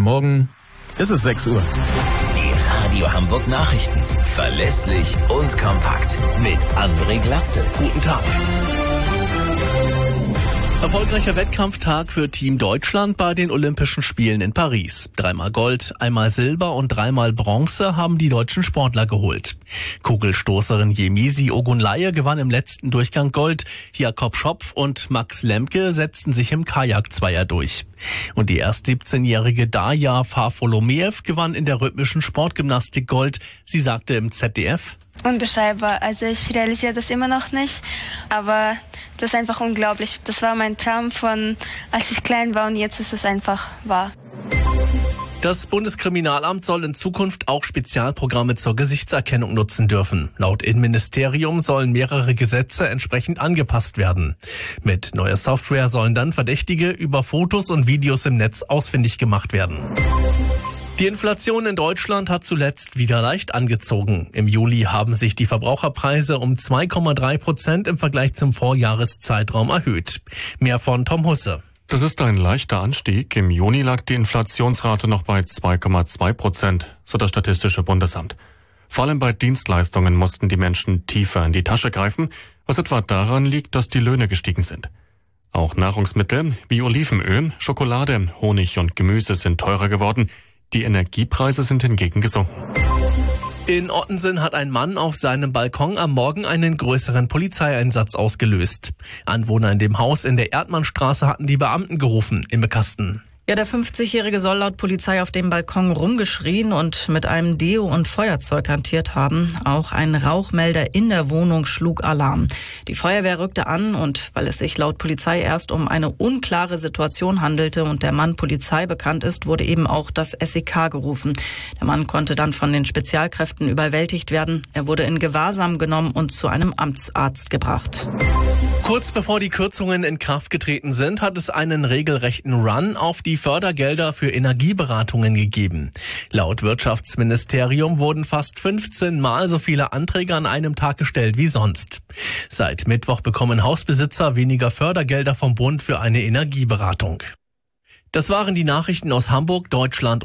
Guten Morgen. Es ist 6 Uhr. Die Radio Hamburg Nachrichten. Verlässlich und kompakt. Mit André Glatzel. Guten Tag. Erfolgreicher Wettkampftag für Team Deutschland bei den Olympischen Spielen in Paris. 3-mal Gold, 1-mal Silber und 3-mal Bronze haben die deutschen Sportler geholt. Kugelstoßerin Yemisi Ogunlaye gewann im letzten Durchgang Gold. Jakob Schopf und Max Lemke setzten sich im Kajak-Zweier durch. Und die erst 17-jährige Darja Farfolomeev gewann in der rhythmischen Sportgymnastik Gold. Sie sagte im ZDF: Unbeschreibbar. Also ich realisiere das immer noch nicht, aber das ist einfach unglaublich. Das war mein Traum von, als ich klein war, und jetzt ist es einfach wahr. Das Bundeskriminalamt soll in Zukunft auch Spezialprogramme zur Gesichtserkennung nutzen dürfen. Laut Innenministerium sollen mehrere Gesetze entsprechend angepasst werden. Mit neuer Software sollen dann Verdächtige über Fotos und Videos im Netz ausfindig gemacht werden. Die Inflation in Deutschland hat zuletzt wieder leicht angezogen. Im Juli haben sich die Verbraucherpreise um 2,3% im Vergleich zum Vorjahreszeitraum erhöht. Mehr von Tom Husse. Das ist ein leichter Anstieg. Im Juni lag die Inflationsrate noch bei 2,2%, so das Statistische Bundesamt. Vor allem bei Dienstleistungen mussten die Menschen tiefer in die Tasche greifen, was etwa daran liegt, dass die Löhne gestiegen sind. Auch Nahrungsmittel wie Olivenöl, Schokolade, Honig und Gemüse sind teurer geworden. Die Energiepreise sind hingegen gesunken. In Ottensen hat ein Mann auf seinem Balkon am Morgen einen größeren Polizeieinsatz ausgelöst. Anwohner in dem Haus in der Erdmannstraße hatten die Beamten gerufen, im Kasten. Ja, der 50-Jährige soll laut Polizei auf dem Balkon rumgeschrien und mit einem Deo und Feuerzeug hantiert haben. Auch ein Rauchmelder in der Wohnung schlug Alarm. Die Feuerwehr rückte an und weil es sich laut Polizei erst um eine unklare Situation handelte und der Mann Polizei bekannt ist, wurde eben auch das SEK gerufen. Der Mann konnte dann von den Spezialkräften überwältigt werden. Er wurde in Gewahrsam genommen und zu einem Amtsarzt gebracht. Kurz bevor die Kürzungen in Kraft getreten sind, hat es einen regelrechten Run auf die Fördergelder für Energieberatungen gegeben. Laut Wirtschaftsministerium wurden fast 15-mal so viele Anträge an einem Tag gestellt wie sonst. Seit Mittwoch bekommen Hausbesitzer weniger Fördergelder vom Bund für eine Energieberatung. Das waren die Nachrichten aus Hamburg, Deutschland